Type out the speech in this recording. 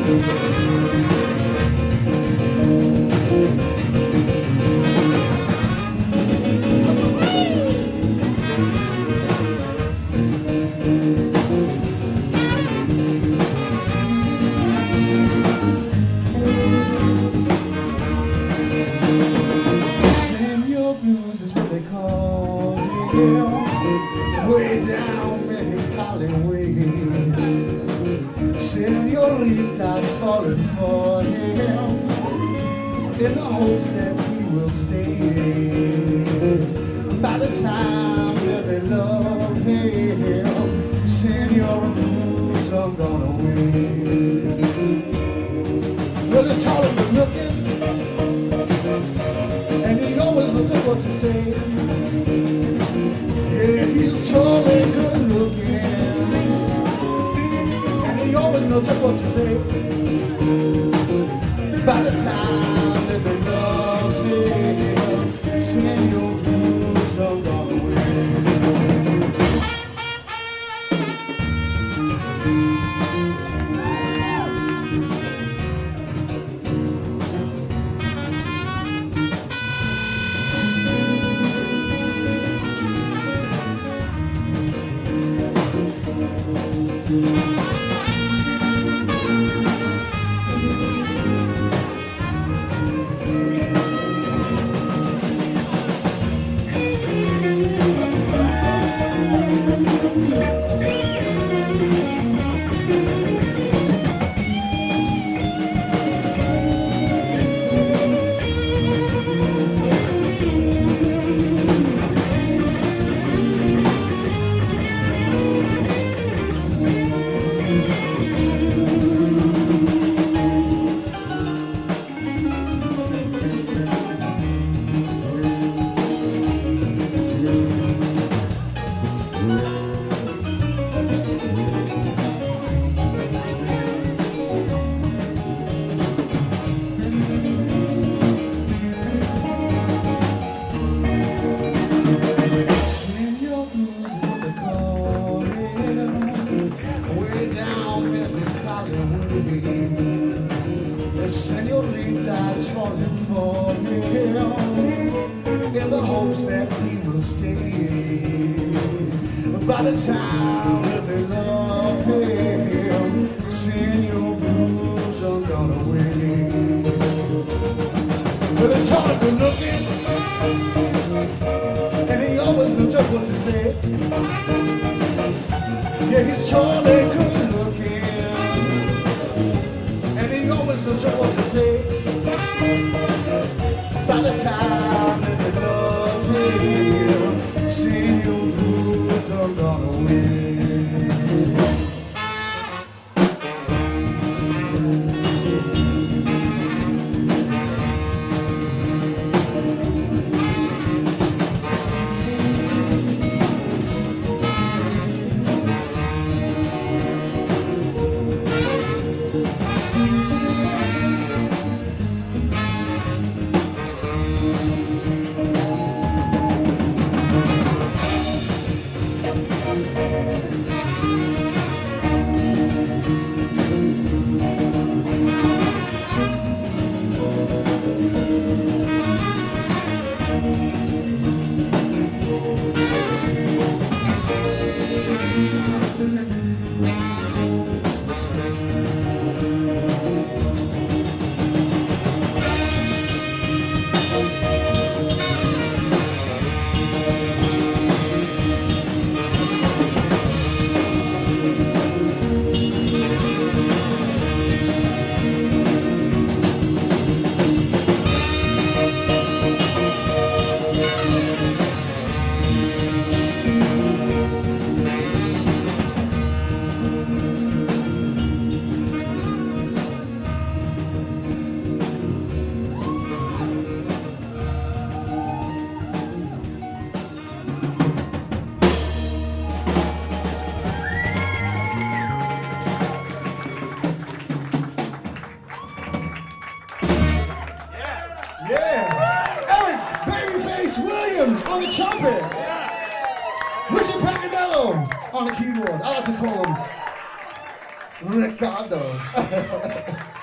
Way down Mexicali way, señorita's falling for him in the hopes that he will stay. By the time that they love him, Senor Blues are gonna win. Well, it's tall and good looking, and he always knows just what to say. Yeah, he's tall and good looking, and he always knows just what to say. By the time that they love him, Senor Blues are gonna win. Senorita's falling for him in the hopes that he will stay. By the time that they love him, Senor Blues are gonna win. Well, it's tall and good looking, and he always knows just what to say. Yeah, he's tall and good looking, he always knows just what to say. By the time that they love him, Senor Blues are gonna win. On the trumpet, Richard Paganello on the keyboard. I like to call him Ricardo.